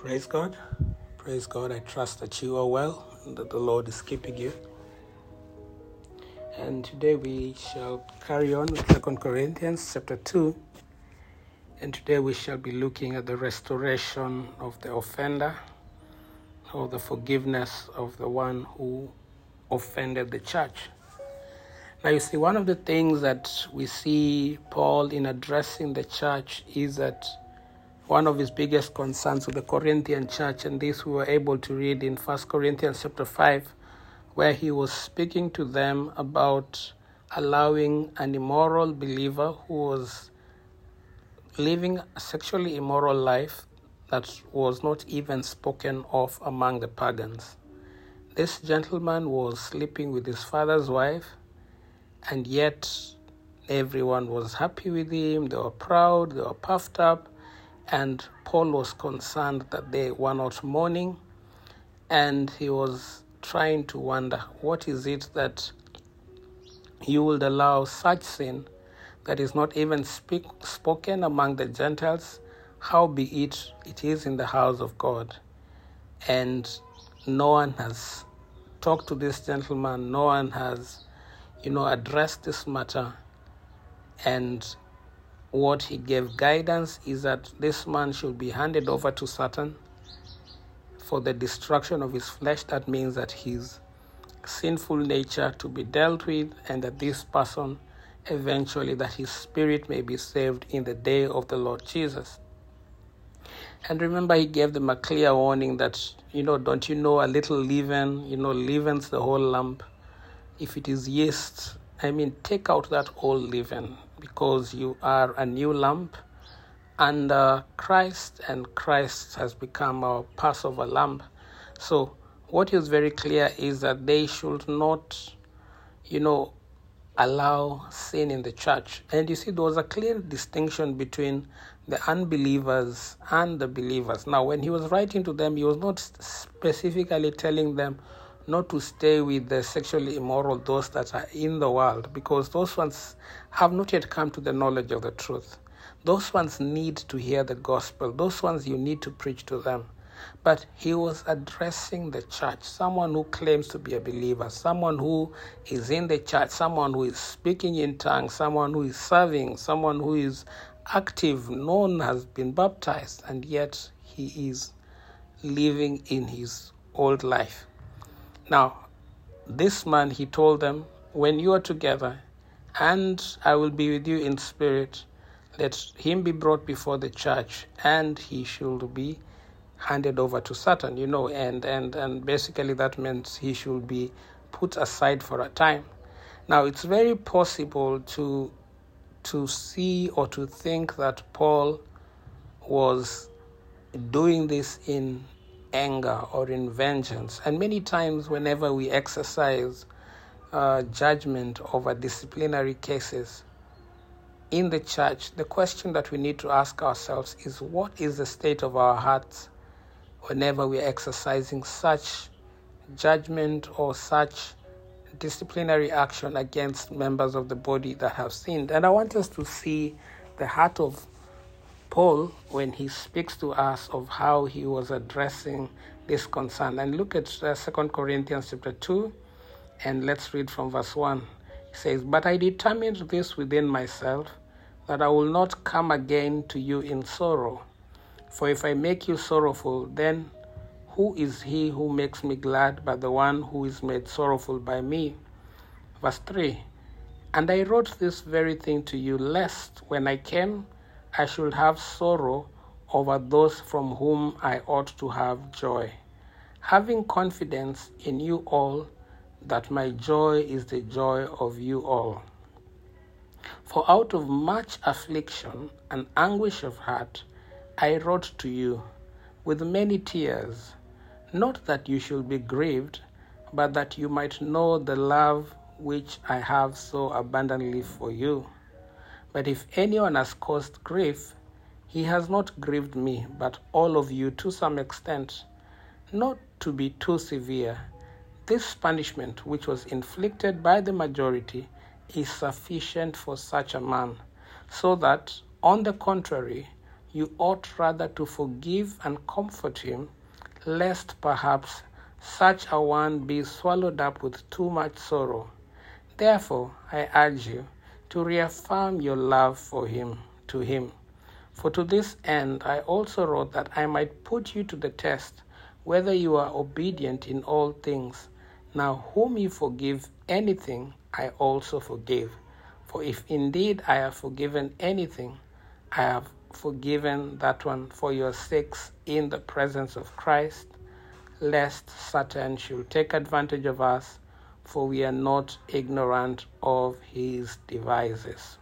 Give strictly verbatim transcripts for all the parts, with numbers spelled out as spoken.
Praise God. Praise God. I trust that you are well and that the Lord is keeping you. And today we shall carry on with Second Corinthians chapter two. And today we shall be looking at the restoration of the offender, or the forgiveness of the one who offended the church. Now you see, one of the things that we see Paul in addressing the church is that one of his biggest concerns with the Corinthian church, and this we were able to read in First Corinthians chapter five, where he was speaking to them about allowing an immoral believer who was living a sexually immoral life that was not even spoken of among the pagans. This gentleman was sleeping with his father's wife, and yet everyone was happy with him. They were proud, they were puffed up. And Paul was concerned that they were not mourning, and he was trying to wonder, what is it that you would allow such sin that is not even speak, spoken among the Gentiles, how be it it is in the house of God? And no one has talked to this gentleman, no one has, you know, addressed this matter, and what he gave guidance is that this man should be handed over to Satan for the destruction of his flesh. That means that his sinful nature to be dealt with, and that this person eventually, that his spirit may be saved in the day of the Lord Jesus. And remember, he gave them a clear warning that, you know, don't you know a little leaven, you know, leavens the whole lump. If it is yeast, I mean, take out that old leaven, because you are a new lump under Christ, and Christ has become our Passover lamb. So what is very clear is that they should not, you know, allow sin in the church. And you see, there was a clear distinction between the unbelievers and the believers. Now, when he was writing to them, he was not specifically telling them not to stay with the sexually immoral, those that are in the world, because those ones have not yet come to the knowledge of the truth. Those ones need to hear the gospel. Those ones you need to preach to them. But he was addressing the church, someone who claims to be a believer, someone who is in the church, someone who is speaking in tongues, someone who is serving, someone who is active, known, has been baptized, and yet he is living in his old life. Now, this man, he told them, when you are together, and I will be with you in spirit, let him be brought before the church, and he should be handed over to Satan, you know, and, and, and basically that means he should be put aside for a time. Now, it's very possible to, to see or to think that Paul was doing this in anger or in vengeance. And many times whenever we exercise uh, judgment over disciplinary cases in the church, the question that we need to ask ourselves is, what is the state of our hearts whenever we are exercising such judgment or such disciplinary action against members of the body that have sinned? And I want us to see the heart of Paul when he speaks to us of how he was addressing this concern. And look at uh, Second Corinthians chapter two, and let's read from verse one. He says, "But I determined this within myself, that I will not come again to you in sorrow. For if I make you sorrowful, then who is he who makes me glad but the one who is made sorrowful by me?" Verse three, "And I wrote this very thing to you, lest when I came, I should have sorrow over those from whom I ought to have joy, having confidence in you all, that my joy is the joy of you all. For out of much affliction and anguish of heart I wrote to you with many tears, not that you should be grieved, but that you might know the love which I have so abundantly for you. But if anyone has caused grief, he has not grieved me, but all of you to some extent. Not to be too severe, this punishment which was inflicted by the majority is sufficient for such a man, so that, on the contrary, you ought rather to forgive and comfort him, lest perhaps such a one be swallowed up with too much sorrow. Therefore, I urge you to reaffirm your love for him, to him. For to this end I also wrote that I might put you to the test, whether you are obedient in all things. Now whom you forgive anything, I also forgive. For if indeed I have forgiven anything, I have forgiven that one for your sakes in the presence of Christ, lest Satan should take advantage of us, for we are not ignorant of his devices.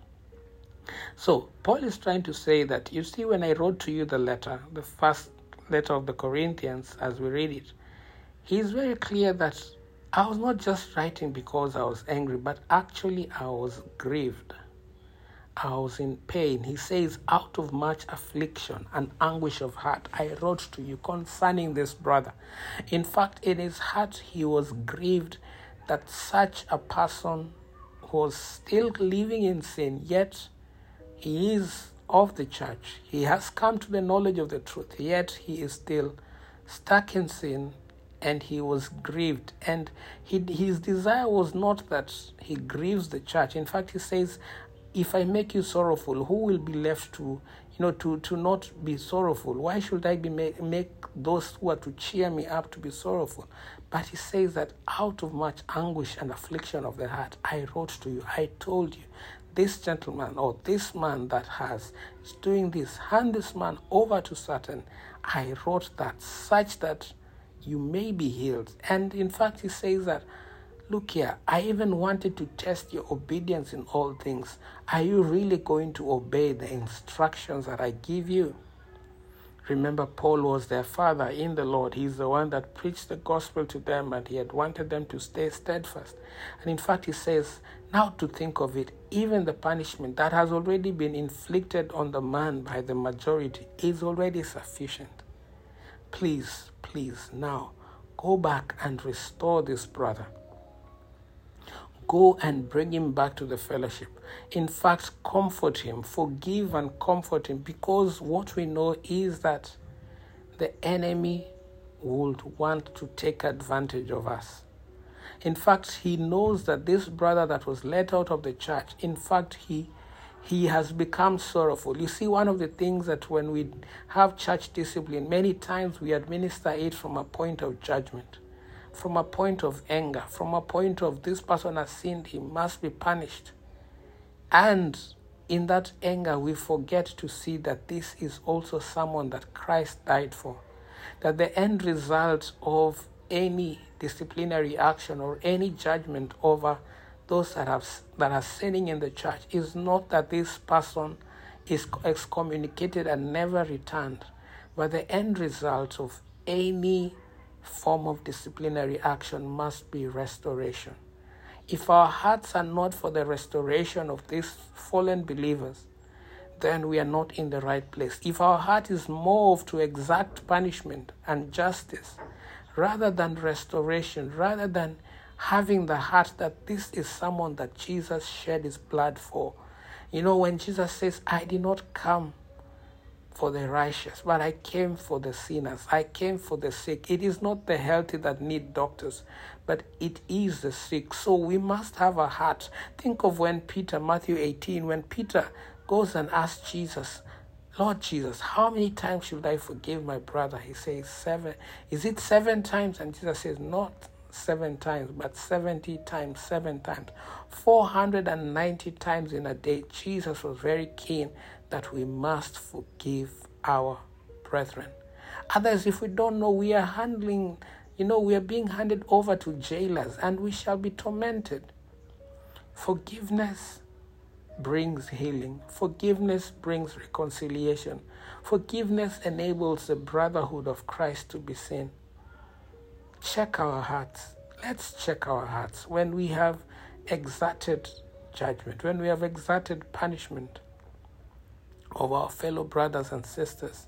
So, Paul is trying to say that, you see, when I wrote to you the letter, the first letter of the Corinthians, as we read it, he's very clear that I was not just writing because I was angry, but actually I was grieved. I was in pain. He says, out of much affliction and anguish of heart, I wrote to you concerning this brother. In fact, in his heart, he was grieved that such a person was still living in sin, yet he is of the church. He has come to the knowledge of the truth, yet he is still stuck in sin, and he was grieved. And he, his desire was not that he grieves the church. In fact, he says, if I make you sorrowful, who will be left to, you know, to, to not be sorrowful? Why should I be make, make those who are to cheer me up to be sorrowful? But he says that out of much anguish and affliction of the heart, I wrote to you, I told you, this gentleman or this man that has is doing this, hand this man over to Satan. I wrote that such that you may be healed. And in fact, he says that, look here, I even wanted to test your obedience in all things. Are you really going to obey the instructions that I give you? Remember, Paul was their father in the Lord. He's the one that preached the gospel to them, and he had wanted them to stay steadfast. And in fact, he says, now to think of it, even the punishment that has already been inflicted on the man by the majority is already sufficient. Please, please, now, go back and restore this brother. Go and bring him back to the fellowship. In fact, comfort him, forgive and comfort him, because what we know is that the enemy would want to take advantage of us. In fact, he knows that this brother that was let out of the church, in fact, he he has become sorrowful. You see, one of the things that when we have church discipline, many times we administer it from a point of judgment, from a point of anger, from a point of this person has sinned, he must be punished. And in that anger, we forget to see that this is also someone that Christ died for. That the end result of any disciplinary action or any judgment over those that have that are sinning in the church is not that this person is excommunicated and never returned, but the end result of any form of disciplinary action must be restoration. If our hearts are not for the restoration of these fallen believers, then we are not in the right place. If our heart is moved to exact punishment and justice rather than restoration, rather than having the heart that this is someone that Jesus shed his blood for. You know, when Jesus says, I did not come for the righteous, but I came for the sinners. I came for the sick. It is not the healthy that need doctors, but it is the sick. So we must have a heart. Think of when Peter, Matthew eighteen, when Peter goes and asks Jesus, Lord Jesus, how many times should I forgive my brother? He says seven. Is it seven times? And Jesus says, not seven times, but seventy times, seven times, four hundred ninety times in a day. Jesus was very keen that we must forgive our brethren. Others, if we don't know, we are handling, you know, we are being handed over to jailers and we shall be tormented. Forgiveness brings healing. Forgiveness brings reconciliation. Forgiveness enables the brotherhood of Christ to be seen. Check our hearts. Let's check our hearts. When we have exerted judgment, when we have exerted punishment of our fellow brothers and sisters,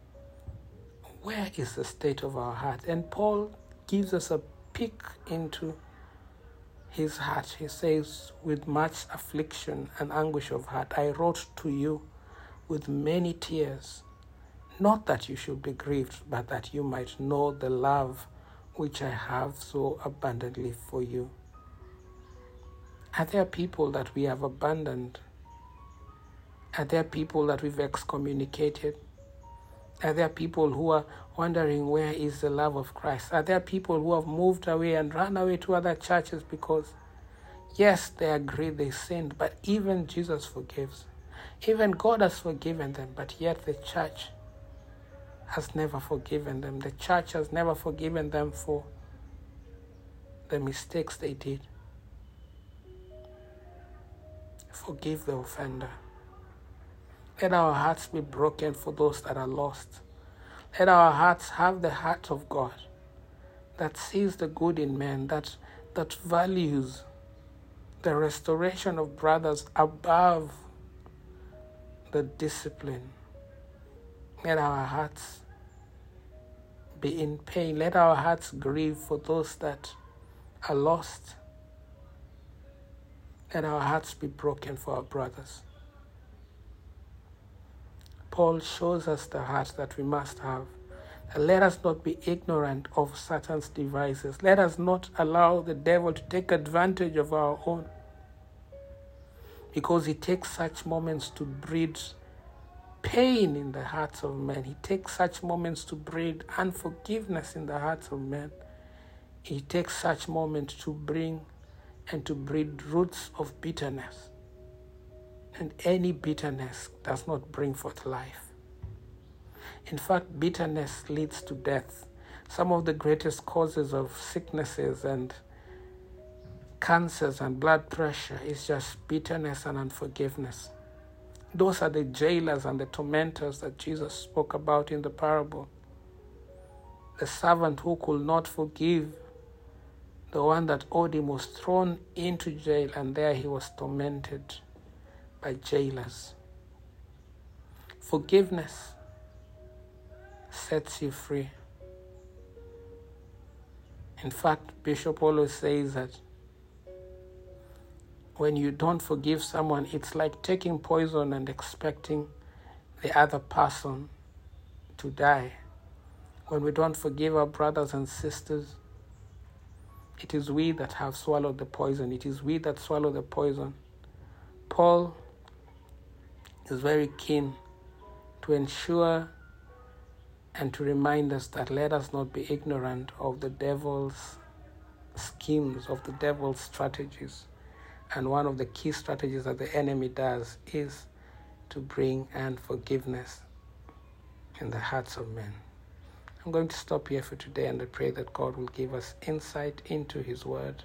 where is the state of our heart? And Paul gives us a peek into his heart. He says, with much affliction and anguish of heart, I wrote to you with many tears, not that you should be grieved, but that you might know the love which I have so abundantly for you. Are there people that we have abandoned? Are there people that we've excommunicated? Are there people who are wondering where is the love of Christ? Are there people who have moved away and run away to other churches because, yes, they agree they sinned, but even Jesus forgives. Even God has forgiven them, but yet the church has never forgiven them. The church has never forgiven them for the mistakes they did. Forgive the offender. Let our hearts be broken for those that are lost. Let our hearts have the heart of God that sees the good in men, that, that values the restoration of brothers above the discipline. Let our hearts be in pain. Let our hearts grieve for those that are lost. Let our hearts be broken for our brothers. Paul shows us the heart that we must have. And let us not be ignorant of Satan's devices. Let us not allow the devil to take advantage of our own, because he takes such moments to breed pain in the hearts of men. He takes such moments to breed unforgiveness in the hearts of men. He takes such moments to bring and to breed roots of bitterness. And any bitterness does not bring forth life. In fact, bitterness leads to death. Some of the greatest causes of sicknesses and cancers and blood pressure is just bitterness and unforgiveness. Those are the jailers and the tormentors that Jesus spoke about in the parable. The servant who could not forgive the one that owed him was thrown into jail, and there he was tormented by jailers. Forgiveness sets you free. In fact, Bishop always says that when you don't forgive someone, it's like taking poison and expecting the other person to die. When we don't forgive our brothers and sisters, it is we that have swallowed the poison. It is we that swallow the poison. Paul is very keen to ensure and to remind us that let us not be ignorant of the devil's schemes, of the devil's strategies. And one of the key strategies that the enemy does is to bring unforgiveness in the hearts of men. I'm going to stop here for today, and I pray that God will give us insight into his word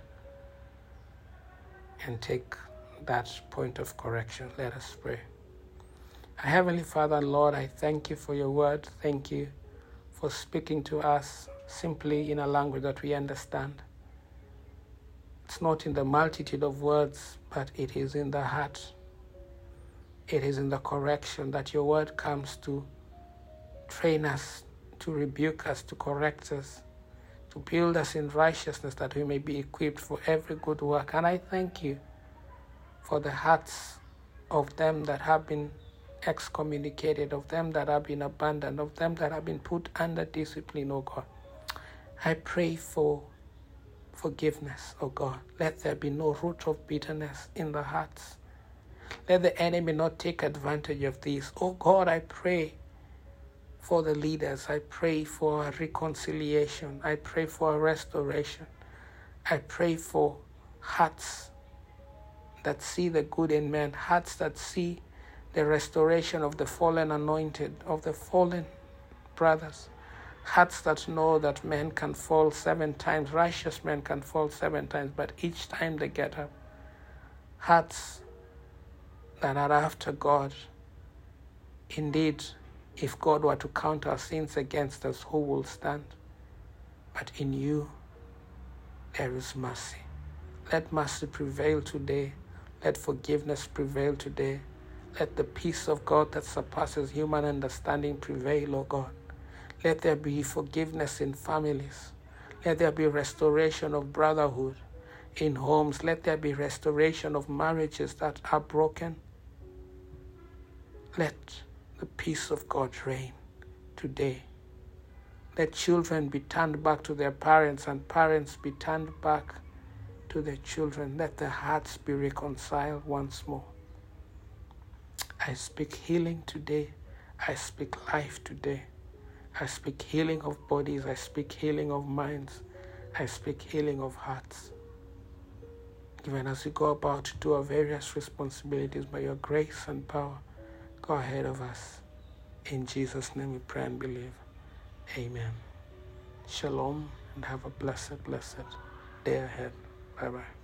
and take that point of correction. Let us pray. Our Heavenly Father and Lord, I thank you for your word. Thank you for speaking to us simply in a language that we understand. It's not in the multitude of words, but it is in the heart. It is in the correction that your word comes to train us, to rebuke us, to correct us, to build us in righteousness, that we may be equipped for every good work. And I thank you for the hearts of them that have been excommunicated, of them that have been abandoned, of them that have been put under discipline, oh God. I pray for forgiveness, oh God. Let there be no root of bitterness in the hearts. Let the enemy not take advantage of this. Oh God, I pray for the leaders. I pray for a reconciliation. I pray for a restoration. I pray for hearts that see the good in men, hearts that see the restoration of the fallen anointed, of the fallen brothers, hearts that know that men can fall seven times, righteous men can fall seven times, but each time they get up. Hearts that are after God. Indeed, if God were to count our sins against us, who will stand? But in you, there is mercy. Let mercy prevail today. Let forgiveness prevail today. Let the peace of God that surpasses human understanding prevail, O God. Let there be forgiveness in families. Let there be restoration of brotherhood in homes. Let there be restoration of marriages that are broken. Let the peace of God reign today. Let children be turned back to their parents and parents be turned back to their children. Let their hearts be reconciled once more. I speak healing today. I speak life today. I speak healing of bodies. I speak healing of minds. I speak healing of hearts. Even as we go about to do our various responsibilities by your grace and power, go ahead of us. In Jesus' name we pray and believe. Amen. Shalom, and have a blessed, blessed day ahead. Bye-bye.